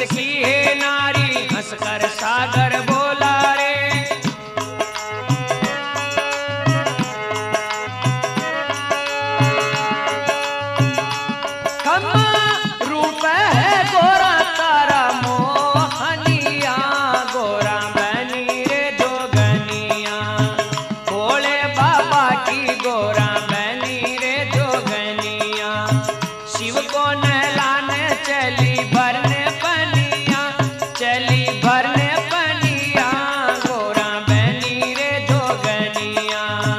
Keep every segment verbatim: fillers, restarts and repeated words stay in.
किसकी है नारी, हंसकर सागर बोला रे। खम्मा रूप है गोरा तारा मोहनिया, गोरा बनी रे जोगनिया, भोले बाबा की गोरा बनी रे जोगनिया। शिव को नहलाने चली भरने पनिया, चली भरने पनिया, गोरा बनी रे जोगनिया।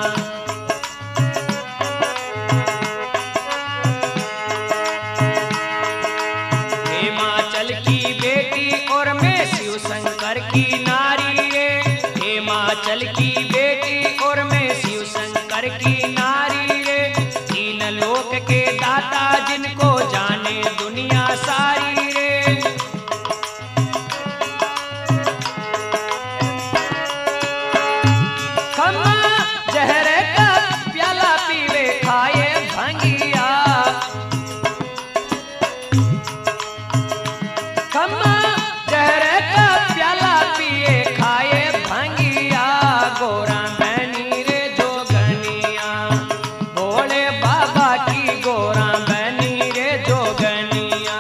हिमाचल की बेटी और मैं शिव शंकर की नारी रे, हिमाचल की बेटी और मैं शिव शंकर की नारी रे। तीन लोक के दाता जिनको जाने दुनिया सारी रे। खम्मा जहर का प्याला पीवे खाए भंगिया, खम्मा जहर का प्याला पिए खाए भंगिया, गोरा बनी रे जोगनिया, भोले बाबा की गोरा बनी रे जोगनिया।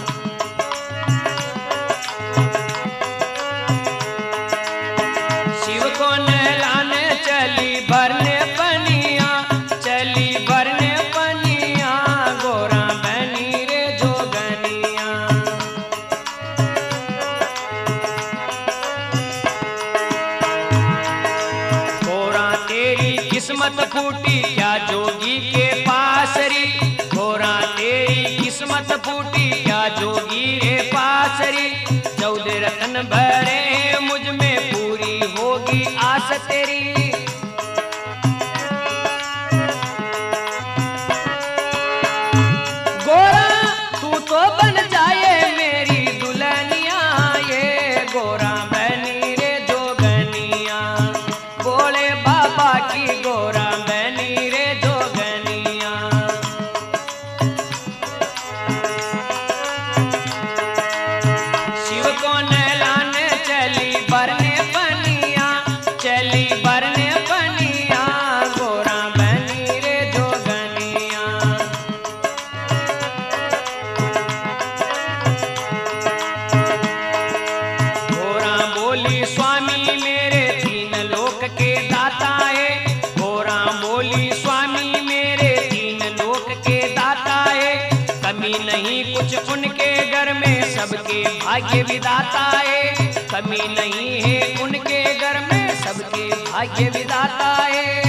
शिव को नहलाने चली भरने पनिया, चली भरने पनिया, गोरा बनी रे जोगनिया। गोरा तेरी किस्मत फूटी क्या जोगी के पास री, गोरा तेरी किस्मत फूटी क्या जोगी रे पास री। चौदह रतन भरे मुझ में पूरी होगी आस तेरी। गोरा तू तो बन जाए मेरी दुल्हनिया, ये गोरा बनी रे जोगनिया, भोले बाबा की गोरा बनी रे जोगनिया। शिव को नहलाने चली भरने पनिया, चली भरने पनिया, गोरा बनी रे जोगनिया। गोरा बोली स्वामी मेरे तीन लोक के दाता है, गोरा बोली स्वामी मेरे तीन लोक के दाता है। कमी नहीं कुछ उनके घर में, सबके भाग्य विधाता है, कमी नहीं है उनके घर में, सबके भाग्य विधाता है।